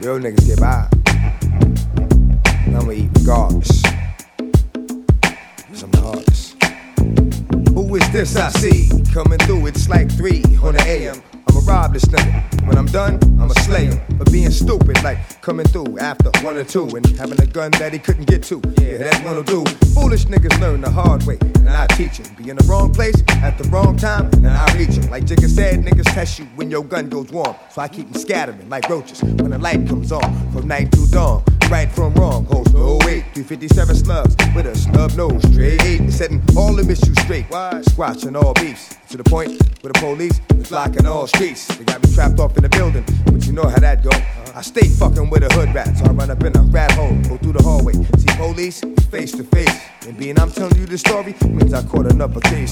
Real niggas get by. I'ma eat regardless, 'cause I'm the hardest. Who is this I see coming through? It's like 3 on the AM. I'ma rob this nigga. When I'm done, I'ma slay him. But being stupid, like coming through after 1 or 2 and having a gun that he couldn't get to. Yeah, that's what'll do. Foolish niggas learn the hard way, and I teach them. Be in the wrong place at the wrong time, and I reach them. Like Jigga said, niggas test you when your gun goes warm. So I keep them scattering like roaches when the light comes on. From night to dawn, right from wrong, holds no weight. 357 slugs with a snub nose, straight 8. Setting all the issues straight. Squashing all beefs. To the point where the police is blocking all streets. They got me trapped off in the building, but you know how that go. I stay fucking with a hood rat, so I run up in a rat hole, go through the hallway, see police face to face. And being I'm telling you this story means I caught another case.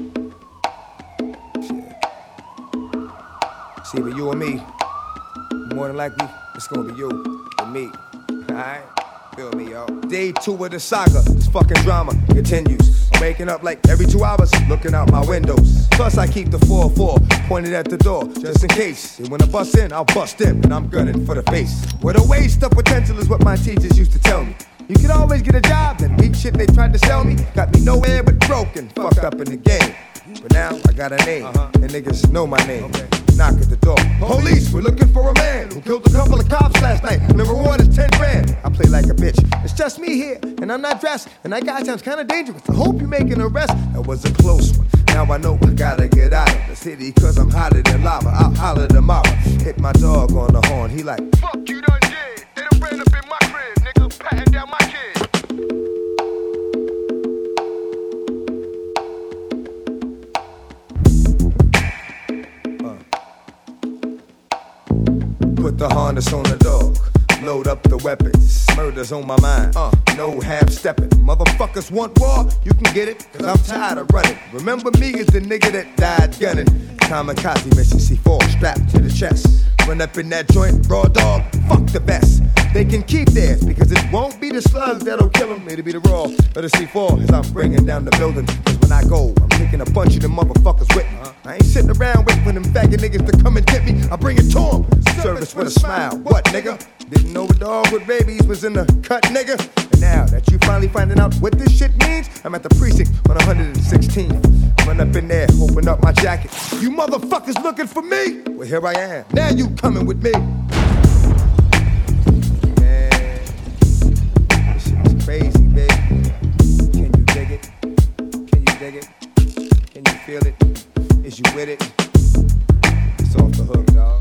Shit. See, but you and me, more than likely, it's gonna be you and me. Alright? Feel me, yo. Day 2 of the saga, this fucking drama continues. I'm waking up like every 2 hours, looking out my windows. Plus I keep the 4-4 pointed at the door, just in case. And when I bust in, I'll bust in, and I'm gunning for the face. What a waste of potential is what my teachers used to tell me. You could always get a job, that weak shit they tried to sell me got me nowhere but broken, fucked up in the game. But now I got a name, and niggas know my name. Knock at the door. Police, we're looking for a man who killed a couple of cops last night, and the reward is 10 grand. I play like a bitch. It's just me here, and I'm not dressed, and that guy sounds kinda dangerous. I hope you make an arrest. That was a close one. Now I know I gotta get out of the city, 'cause I'm hotter than lava. I'll holler tomorrow. Hit my dog on the horn. He like, fuck you done did. They done ran up in my crib, nigga, patting down my kid. Put the harness on the dog, load up the weapons. Murder's on my mind, no half-stepping. Motherfuckers want war, you can get it, 'cause I'm tired of running. Remember me as the nigga that died gunning. Kamikaze mission C4 strapped to the chest. Run up in that joint, raw dog, fuck the best. They can keep theirs, because it won't be the slugs that'll kill them. It'll be the raw of the C4 as I'm bringing down the building. 'Cause when I go, I'm taking a bunch of them motherfuckers with me. I ain't sitting around waiting for them faggot niggas to come and get me. I bring it to them. Service with a smile. What, nigga? Didn't know a dog with rabies was in the cut, nigga. And now that you finally finding out what this shit means, I'm at the precinct on 116th. Run up in there, open up my jacket. You motherfuckers looking for me? Well, here I am. Now you coming with me. Man, this shit is crazy, baby. Can you dig it? Can you dig it? Can you feel it? Is you with it? It's off the hook, dog.